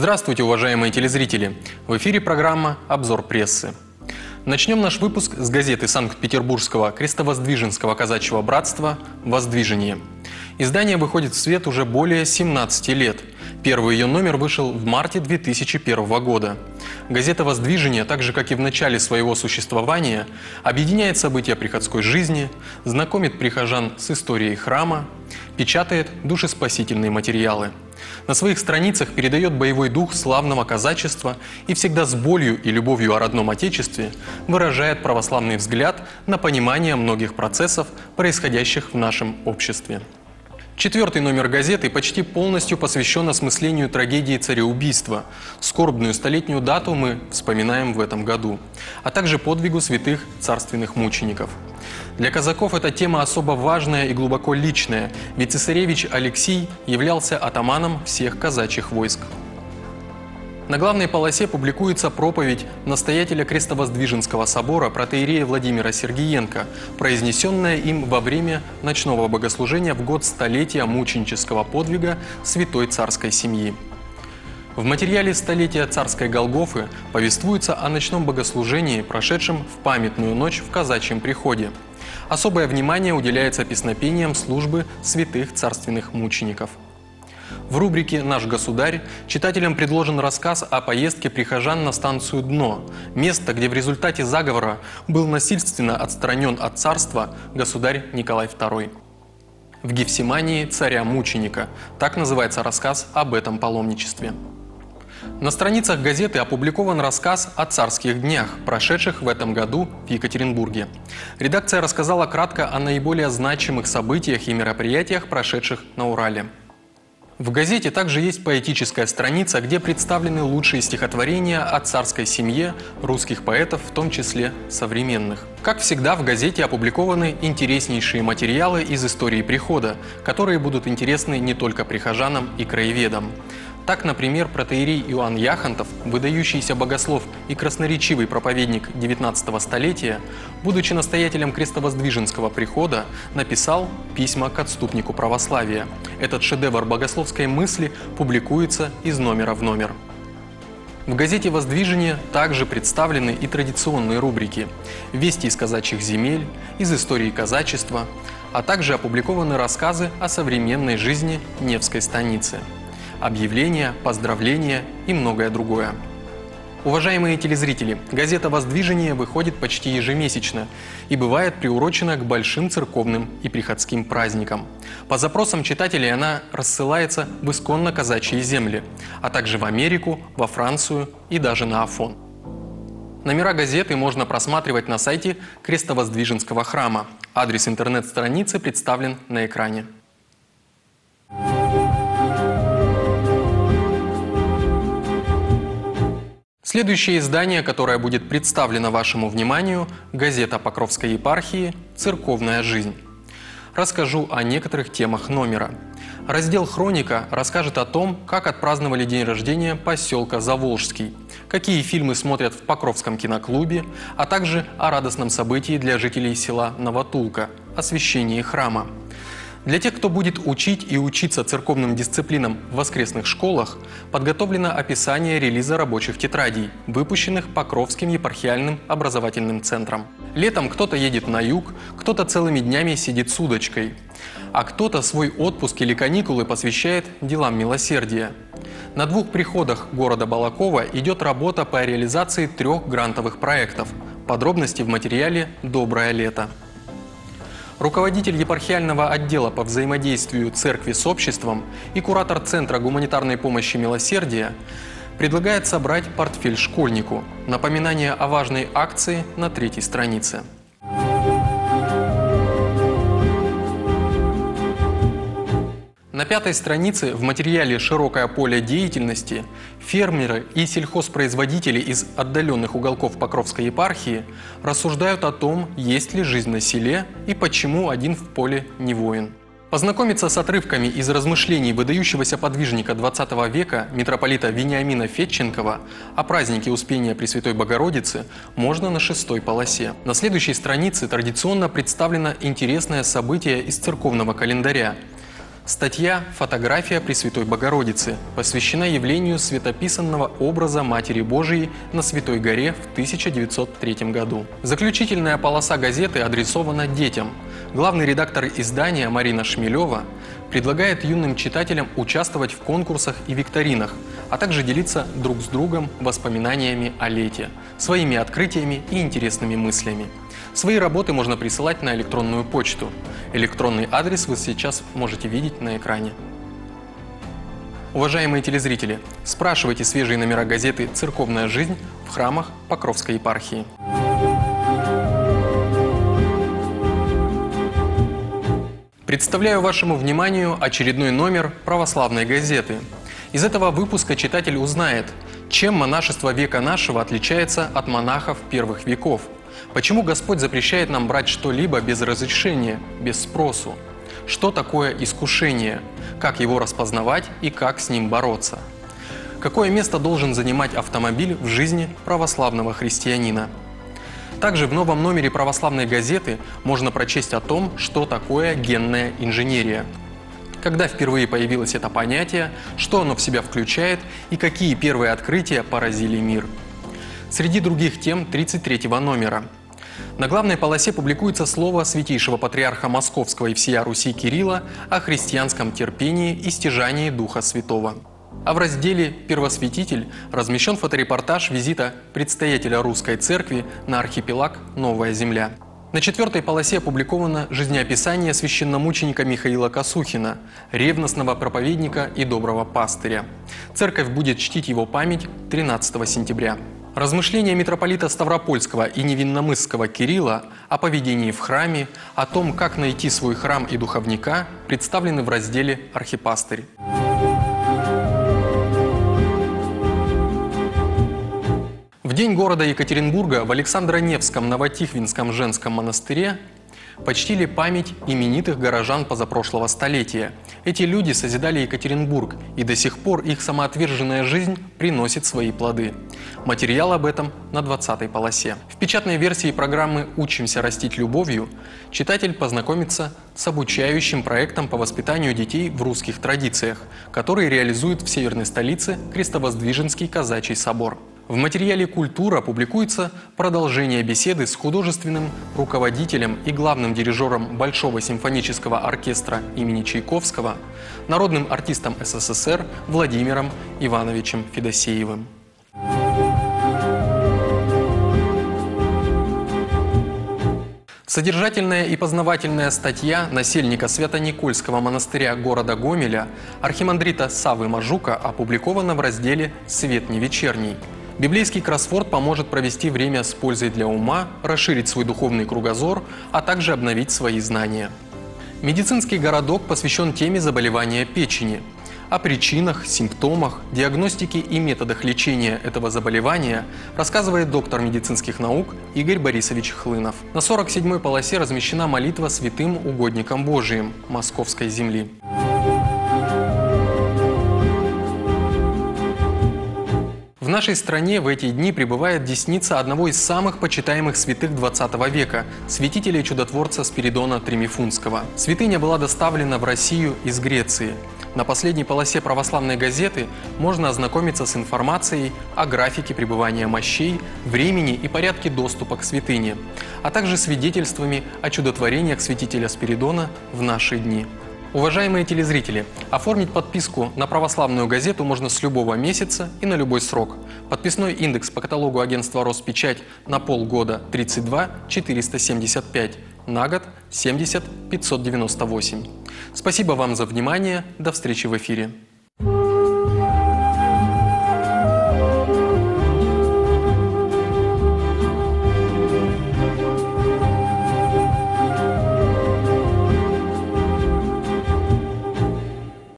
Здравствуйте, уважаемые телезрители! В эфире программа «Обзор прессы». Начнем наш выпуск с газеты Санкт-Петербургского крестовоздвиженского казачьего братства «Воздвижение». Издание выходит в свет уже более 17 лет. Первый ее номер вышел в марте 2001 года. Газета «Воздвижение», так же как и в начале своего существования, объединяет события приходской жизни, знакомит прихожан с историей храма, печатает душеспасительные материалы. На своих страницах передает боевой дух славного казачества и всегда с болью и любовью о родном Отечестве выражает православный взгляд на понимание многих процессов, происходящих в нашем обществе. Четвертый номер газеты почти полностью посвящен осмыслению трагедии цареубийства. Скорбную столетнюю дату мы вспоминаем в этом году, а также подвигу святых царственных мучеников. Для казаков эта тема особо важная и глубоко личная, ведь цесаревич Алексий являлся атаманом всех казачьих войск. На главной полосе публикуется проповедь настоятеля Крестовоздвиженского собора протоиерея Владимира Сергиенко, произнесенная им во время ночного богослужения в год столетия мученического подвига святой царской семьи. В материале «Столетия царской Голгофы» повествуется о ночном богослужении, прошедшем в памятную ночь в казачьем приходе. Особое внимание уделяется песнопениям службы святых царственных мучеников. В рубрике «Наш государь» читателям предложен рассказ о поездке прихожан на станцию Дно, место, где в результате заговора был насильственно отстранен от царства государь Николай II. В Гефсимании царя-мученика – так называется рассказ об этом паломничестве. На страницах газеты опубликован рассказ о царских днях, прошедших в этом году в Екатеринбурге. Редакция рассказала кратко о наиболее значимых событиях и мероприятиях, прошедших на Урале. В газете также есть поэтическая страница, где представлены лучшие стихотворения о царской семье русских поэтов, в том числе современных. Как всегда, в газете опубликованы интереснейшие материалы из истории прихода, которые будут интересны не только прихожанам и краеведам. Так, например, протоиерей Иоанн Яхонтов, выдающийся богослов и красноречивый проповедник XIX столетия, будучи настоятелем Крестовоздвиженского прихода, написал письма к отступнику православия. Этот шедевр богословской мысли публикуется из номера в номер. В газете «Воздвижение» также представлены и традиционные рубрики «Вести из казачьих земель», «Из истории казачества», а также опубликованы рассказы о современной жизни Невской станицы. Объявления, поздравления и многое другое. Уважаемые телезрители, газета «Воздвижение» выходит почти ежемесячно и бывает приурочена к большим церковным и приходским праздникам. По запросам читателей она рассылается в исконно казачьи земли, а также в Америку, во Францию и даже на Афон. Номера газеты можно просматривать на сайте Крестовоздвиженского храма. Адрес интернет-страницы представлен на экране. Следующее издание, которое будет представлено вашему вниманию, газета Покровской епархии «Церковная жизнь». Расскажу о некоторых темах номера. Раздел «Хроника» расскажет о том, как отпраздновали день рождения поселка Заволжский, какие фильмы смотрят в Покровском киноклубе, а также о радостном событии для жителей села Новотулка – освящении храма. Для тех, кто будет учить и учиться церковным дисциплинам в воскресных школах, подготовлено описание релиза рабочих тетрадей, выпущенных Покровским епархиальным образовательным центром. Летом кто-то едет на юг, кто-то целыми днями сидит с удочкой, а кто-то свой отпуск или каникулы посвящает делам милосердия. На 2 приходах города Балакова идет работа по реализации 3 грантовых проектов. Подробности в материале «Доброе лето». Руководитель епархиального отдела по взаимодействию церкви с обществом и куратор Центра гуманитарной помощи «Милосердие» предлагает собрать портфель школьнику. Напоминание о важной акции на 3-й странице. На 5-й странице в материале «Широкое поле деятельности» фермеры и сельхозпроизводители из отдаленных уголков Покровской епархии рассуждают о том, есть ли жизнь на селе и почему один в поле не воин. Познакомиться с отрывками из размышлений выдающегося подвижника XX века митрополита Вениамина Федченкова о празднике Успения Пресвятой Богородицы можно на 6-й полосе. На следующей странице традиционно представлено интересное событие из церковного календаря. Статья «Фотография Пресвятой Богородицы» посвящена явлению светописанного образа Матери Божией на Святой горе в 1903 году. Заключительная полоса газеты адресована детям. Главный редактор издания Марина Шмелева предлагает юным читателям участвовать в конкурсах и викторинах, а также делиться друг с другом воспоминаниями о лете, своими открытиями и интересными мыслями. Свои работы можно присылать на электронную почту. Электронный адрес вы сейчас можете видеть на экране. Уважаемые телезрители, спрашивайте свежие номера газеты «Церковная жизнь» в храмах Покровской епархии. Представляю вашему вниманию очередной номер православной газеты. Из этого выпуска читатель узнает, чем монашество века нашего отличается от монахов первых веков, почему Господь запрещает нам брать что-либо без разрешения, без спросу, что такое искушение, как его распознавать и как с ним бороться, какое место должен занимать автомобиль в жизни православного христианина. Также в новом номере православной газеты можно прочесть о том, что такое генная инженерия, когда впервые появилось это понятие, что оно в себя включает и какие первые открытия поразили мир. Среди других тем 33-го номера. На главной полосе публикуется слово святейшего патриарха Московского и всея Руси Кирилла о христианском терпении и стяжании Духа Святого. А в разделе «Первосвятитель» размещен фоторепортаж визита предстоятеля Русской Церкви на архипелаг Новая Земля. На 4-й полосе опубликовано жизнеописание священномученика Михаила Косухина, ревностного проповедника и доброго пастыря. Церковь будет чтить его память 13 сентября. Размышления митрополита Ставропольского и Невинномысского Кирилла о поведении в храме, о том, как найти свой храм и духовника, представлены в разделе «Архипастырь». В день города Екатеринбурга в Александро-Невском Новотихвинском женском монастыре почтили память именитых горожан позапрошлого столетия. Эти люди созидали Екатеринбург, и до сих пор их самоотверженная жизнь приносит свои плоды. Материал об этом на 20-й полосе. В печатной версии программы «Учимся растить любовью» читатель познакомится с обучающим проектом по воспитанию детей в русских традициях, который реализует в северной столице Крестовоздвиженский казачий собор. В материале «Культура» публикуется продолжение беседы с художественным руководителем и главным дирижером Большого симфонического оркестра имени Чайковского, народным артистом СССР Владимиром Ивановичем Федосеевым. Содержательная и познавательная статья насельника Свято-Никольского монастыря города Гомеля архимандрита Саввы Мажука опубликована в разделе «Свет не вечерний». Библейский кроссворд поможет провести время с пользой для ума, расширить свой духовный кругозор, а также обновить свои знания. Медицинский городок посвящен теме заболевания печени. О причинах, симптомах, диагностике и методах лечения этого заболевания рассказывает доктор медицинских наук Игорь Борисович Хлынов. На 47-й полосе размещена молитва святым угодникам Божиим Московской земли. В нашей стране в эти дни пребывает десница одного из самых почитаемых святых XX века – святителя и чудотворца Спиридона Тримифунского. Святыня была доставлена в Россию из Греции. На последней полосе православной газеты можно ознакомиться с информацией о графике пребывания мощей, времени и порядке доступа к святыне, а также свидетельствами о чудотворениях святителя Спиридона в наши дни. Уважаемые телезрители, оформить подписку на православную газету можно с любого месяца и на любой срок. Подписной индекс по каталогу агентства «Роспечать» на полгода 32 475, на год 70 598. Спасибо вам за внимание, до встречи в эфире.